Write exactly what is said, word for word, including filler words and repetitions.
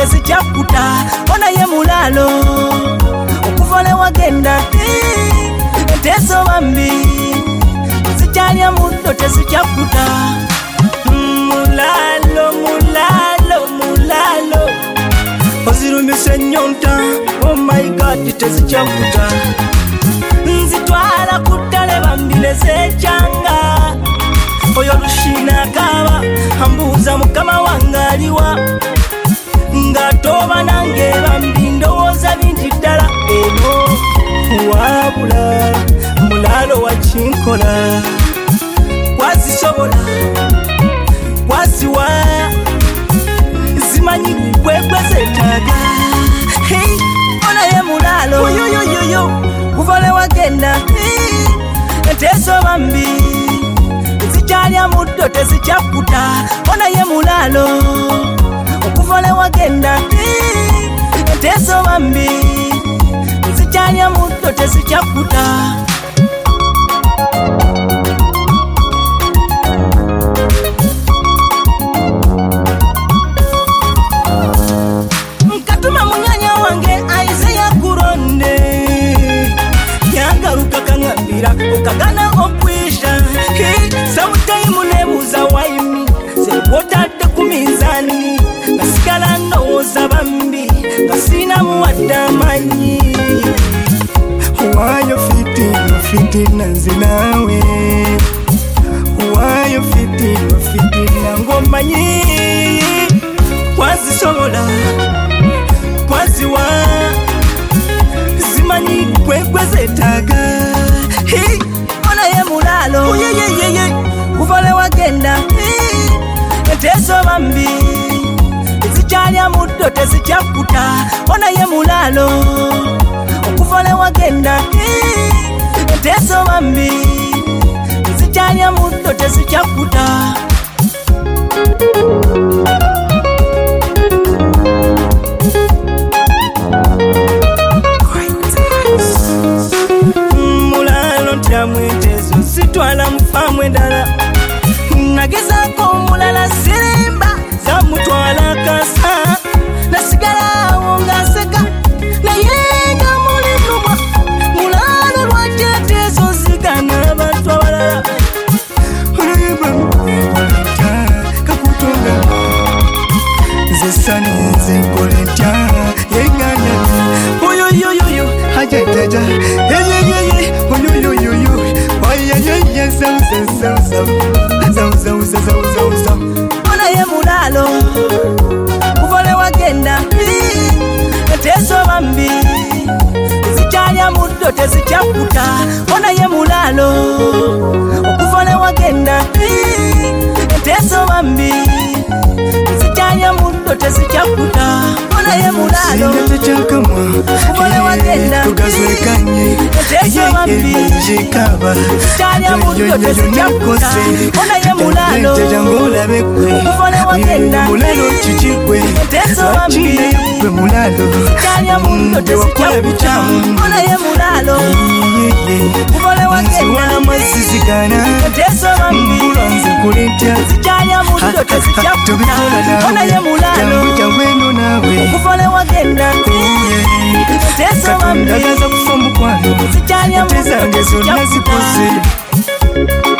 tezikyakuta ona ye mulalo okuvale wagenda enteeso bambi zikyalya muddo tezikyakuta mulalo mulalo mulalo ozirumise nyonta oh my god tezikyakuta nzitwala kutale bambile zekyanga oyo lushina kaba ambuza mukama wangaliwa nga toba nange bambi ndowooza bingi ddala eno wabula mulalo wakinkola wazisobola waziwa zimanyi kwekwezetaaga hey, ona ye mulalo oyoyoyoyo kuvale wagenda enteeso bambi zikyalya muddo tezikyakuta ona ye mulalo okuvale wagenda enteeso bambi zikyalya muddo tezikyakuta nkatuma munyanya wange Isaiah Kuronde yagaruka kaŋambira okagana okwisha samutaimu nebuuza waimi zekwotadde ku minzaani nasigala ndowooza bambi nga sinamu wadde amanyi wayo fitina fitina nze naawe wayo fitina fitina ng'omanyi wazisobola waziwa zimanyi kwekwezetaaga hey, ona ye mulalo yeyeyeye kuvale wagenda enteeso bambi zikyalya muddo tezikyakuta ona ye mulalo okuvale wagenda enteeso bambi zikyalya muddo tezikyakuta mulalo ntya mwenteeso sitwala mufamu endala nagezaako omulala sirimba zamutwala kasa nasigala awo nganseka naye nga mulimumwa mulalo lwakyeteeso zigana abantu abalala olwebamukolentya kakutonga zesani zenkolentya yengana oyoyoyoyo hajajaja yeyeyeye oyoyoyoyo oyeyeye zawuzazawuzawu zawuzawuzazawuzawuzawu ona ye mulalo kuvale wagenda enteeso bambi zikyalya muddo tezikyakuta ona ye mulalo okuvale wagenda enteeso bambi zikyalya muddo tezikyakuta ona ye mulalo kuvale wagenda enteeso bambi zikyalya muddo tezikyakuta ona ye mulalo kuvale wagenda enteeso bambi zikyalya muddo tezikyakuta ona ye mulalo kuvale wagenda enteeso bambi zikyalya muddo tezikyakuta ona ye mulalo kuvale wagenda enteeso bambi zikyalya muddo tezikyakuta